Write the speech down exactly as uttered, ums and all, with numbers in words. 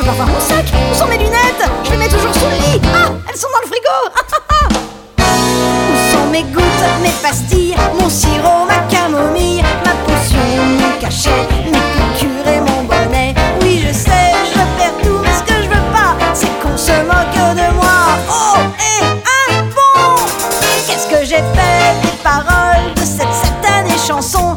peux pas voir mon sac. Où sont mes lunettes? Je les mets toujours sous le lit. Ah, elles sont dans le frigo. Ah, ah, ah. Où sont mes gouttes, mes pastilles, mon sirop, ma camomille, ma potion, mon cachet, mes piqûres et mon bonnet? Oui, je sais, je perds tout, mais ce que je veux pas, c'est qu'on se moque de moi. Oh, et un bon. Qu'est-ce que j'ai fait des paroles de cette satanée chanson?